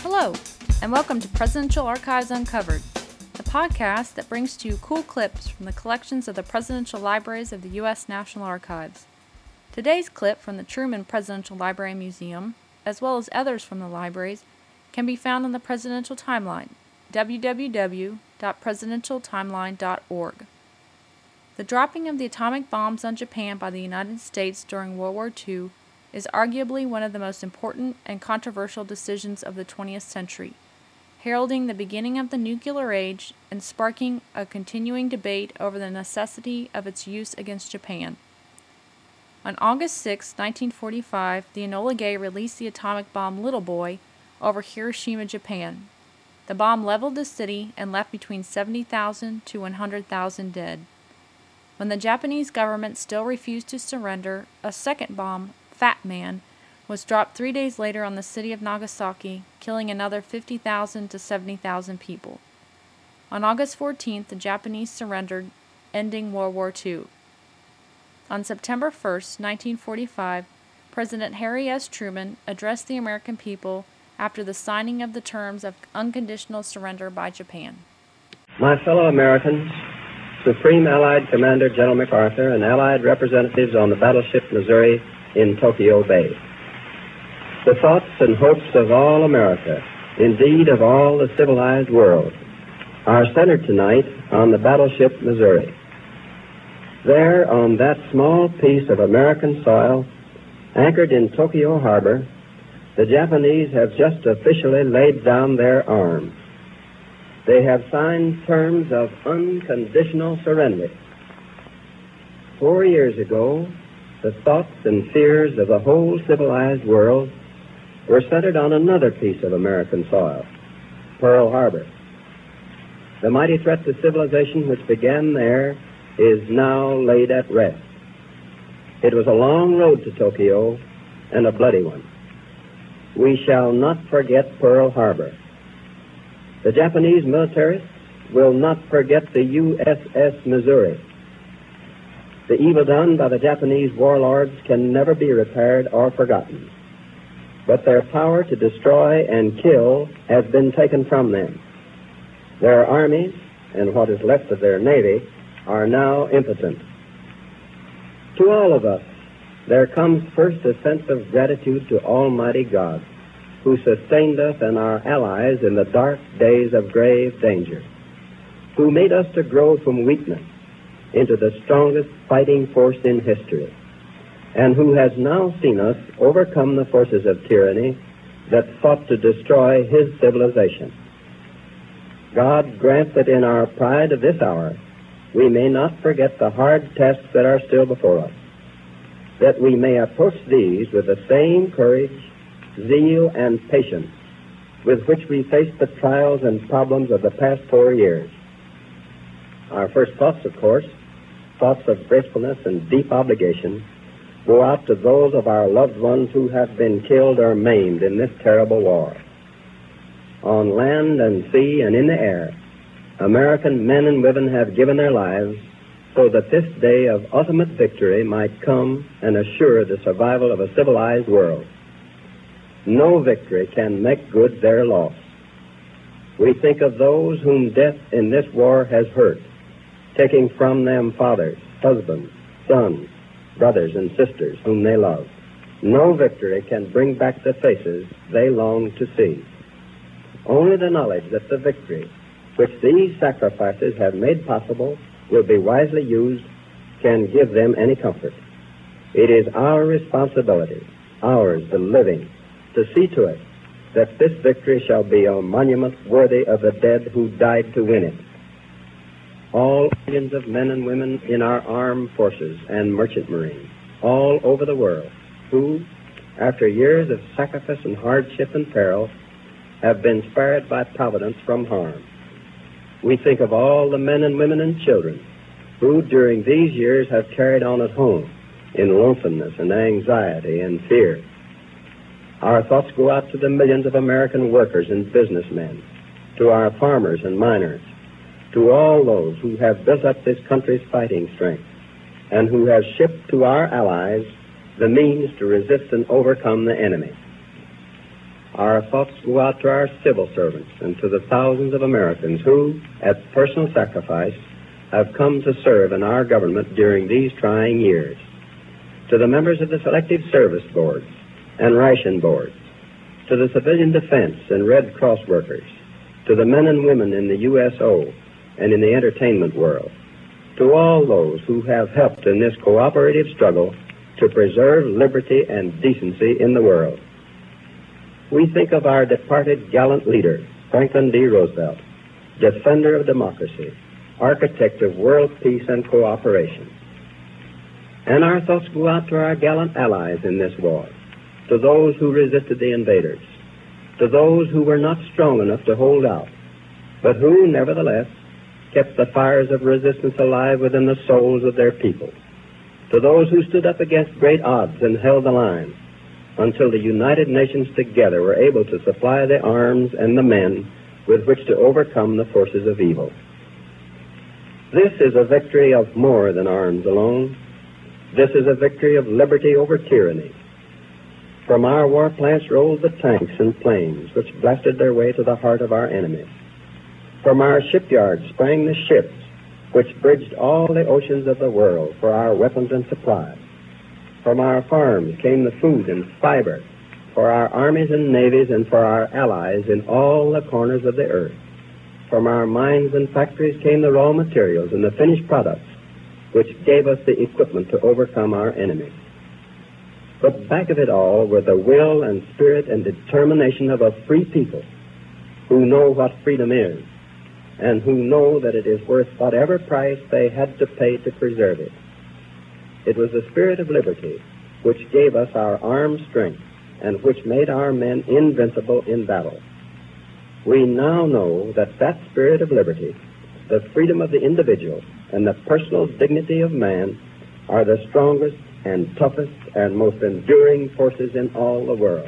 Hello, and welcome to Presidential Archives Uncovered, the podcast that brings to you cool clips from the collections of the presidential libraries of the U.S. National Archives. Today's clip from the Truman Presidential Library Museum, as well as others from the libraries, can be found on the Presidential Timeline, www.presidentialtimeline.org. The dropping of the atomic bombs on Japan by the United States during World War II is arguably one of the most important and controversial decisions of the 20th century, heralding the beginning of the nuclear age and sparking a continuing debate over the necessity of its use against Japan. On August 6, 1945, the Enola Gay released the atomic bomb Little Boy over Hiroshima, Japan. The bomb leveled the city and left between 70,000 to 100,000 dead. When the Japanese government still refused to surrender, a second bomb, Fat Man, was dropped 3 days later on the city of Nagasaki, killing another 50,000 to 70,000 people. On August 14th, the Japanese surrendered, ending World War II. On September 1st, 1945, President Harry S. Truman addressed the American people after the signing of the terms of unconditional surrender by Japan. My fellow Americans, Supreme Allied Commander General MacArthur and Allied representatives on the battleship Missouri in Tokyo Bay. The thoughts and hopes of all America, indeed of all the civilized world, are centered tonight on the battleship Missouri. There, on that small piece of American soil, anchored in Tokyo Harbor, the Japanese have just officially laid down their arms. They have signed terms of unconditional surrender. 4 years ago, the thoughts and fears of the whole civilized world were centered on another piece of American soil, Pearl Harbor. The mighty threat to civilization which began there is now laid at rest. It was a long road to Tokyo and a bloody one. We shall not forget Pearl Harbor. The Japanese militarists will not forget the USS Missouri. The evil done by the Japanese warlords can never be repaired or forgotten. But their power to destroy and kill has been taken from them. Their armies, and what is left of their navy, are now impotent. To all of us, there comes first a sense of gratitude to Almighty God, who sustained us and our allies in the dark days of grave danger, who made us to grow from weakness into the strongest fighting force in history, and who has now seen us overcome the forces of tyranny that sought to destroy his civilization. God grant that in our pride of this hour, we may not forget the hard tasks that are still before us, that we may approach these with the same courage, zeal, and patience with which we faced the trials and problems of the past 4 years. Our first thoughts, of course, thoughts of gratefulness and deep obligation, go out to those of our loved ones who have been killed or maimed in this terrible war. On land and sea and in the air, American men and women have given their lives so that this day of ultimate victory might come and assure the survival of a civilized world. No victory can make good their loss. We think of those whom death in this war has hurt, taking from them fathers, husbands, sons, brothers, and sisters whom they love. No victory can bring back the faces they long to see. Only the knowledge that the victory which these sacrifices have made possible will be wisely used can give them any comfort. It is our responsibility, ours, the living, to see to it that this victory shall be a monument worthy of the dead who died to win it. All millions of men and women in our armed forces and merchant marines, all over the world, who, after years of sacrifice and hardship and peril, have been spared by providence from harm. We think of all the men and women and children who, during these years, have carried on at home in lonesomeness and anxiety and fear. Our thoughts go out to the millions of American workers and businessmen, to our farmers and miners, to all those who have built up this country's fighting strength and who have shipped to our allies the means to resist and overcome the enemy. our thoughts go out to our civil servants and to the thousands of Americans who, at personal sacrifice, have come to serve in our government during these trying years. To the members of the Selective Service Boards and Ration Boards, to the Civilian Defense and Red Cross workers, to the men and women in the USO and in the entertainment world, to all those who have helped in this cooperative struggle to preserve liberty and decency in the world. We think of our departed gallant leader, Franklin D. Roosevelt, defender of democracy, architect of world peace and cooperation. And our thoughts go out to our gallant allies in this war, to those who resisted the invaders, to those who were not strong enough to hold out, but who, nevertheless, kept the fires of resistance alive within the souls of their people, to those who stood up against great odds and held the line until the United Nations together were able to supply the arms and the men with which to overcome the forces of evil. This is a victory of more than arms alone. This is a victory of liberty over tyranny. From our war plants rolled the tanks and planes which blasted their way to the heart of our enemy. From our shipyards sprang the ships which bridged all the oceans of the world for our weapons and supplies. From our farms came the food and fiber for our armies and navies and for our allies in all the corners of the earth. From our mines and factories came the raw materials and the finished products which gave us the equipment to overcome our enemies. But back of it all were the will and spirit and determination of a free people who know what freedom is and who know that it is worth whatever price they had to pay to preserve it. It was the spirit of liberty which gave us our armed strength and which made our men invincible in battle. We now know that that spirit of liberty, the freedom of the individual, and the personal dignity of man are the strongest and toughest and most enduring forces in all the world.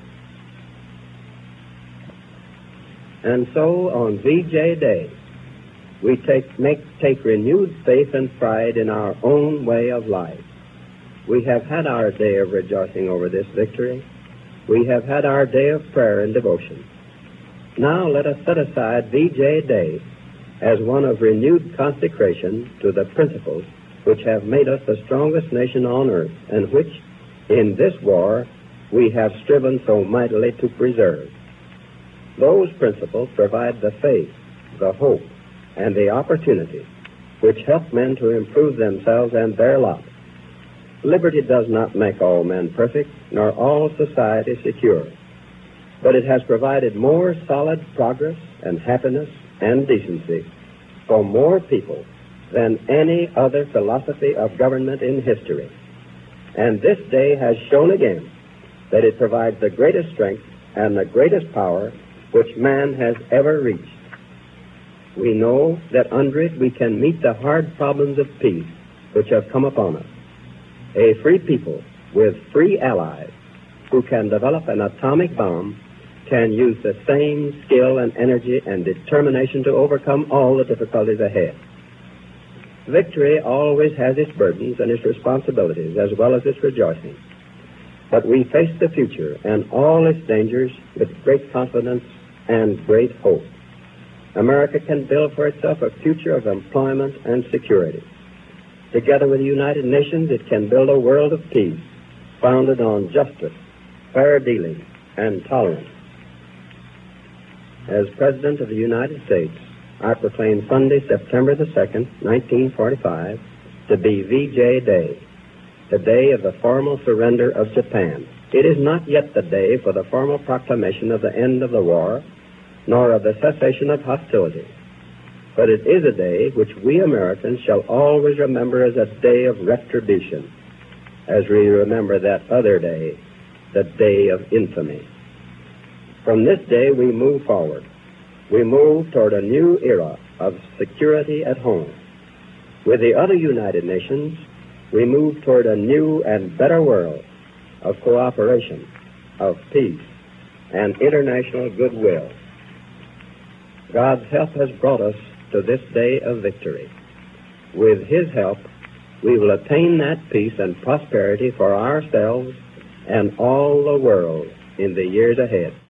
And so on VJ Day, we take renewed faith and pride in our own way of life. We have had our day of rejoicing over this victory. We have had our day of prayer and devotion. Now let us set aside VJ Day as one of renewed consecration to the principles which have made us the strongest nation on earth and which, in this war, we have striven so mightily to preserve. Those principles provide the faith, the hope, and the opportunity which help men to improve themselves and their lot. Liberty does not make all men perfect, nor all society secure, but it has provided more solid progress and happiness and decency for more people than any other philosophy of government in history. And this day has shown again that it provides the greatest strength and the greatest power which man has ever reached. We know that under it we can meet the hard problems of peace which have come upon us. A free people with free allies who can develop an atomic bomb can use the same skill and energy and determination to overcome all the difficulties ahead. Victory always has its burdens and its responsibilities as well as its rejoicing. But we face the future and all its dangers with great confidence and great hope. America can build for itself a future of employment and security. Together with the United Nations, it can build a world of peace founded on justice, fair dealing, and tolerance. As President of the United States, I proclaim Sunday, September the 2nd, 1945, to be VJ Day, the day of the formal surrender of Japan. It is not yet the day for the formal proclamation of the end of the war, nor of the cessation of hostilities. But it is a day which we Americans shall always remember as a day of retribution, as we remember that other day, the day of infamy. From this day we move forward. We move toward a new era of security at home. With the other United Nations, we move toward a new and better world of cooperation, of peace, and international goodwill. God's help has brought us to this day of victory. With His help, we will attain that peace and prosperity for ourselves and all the world in the years ahead.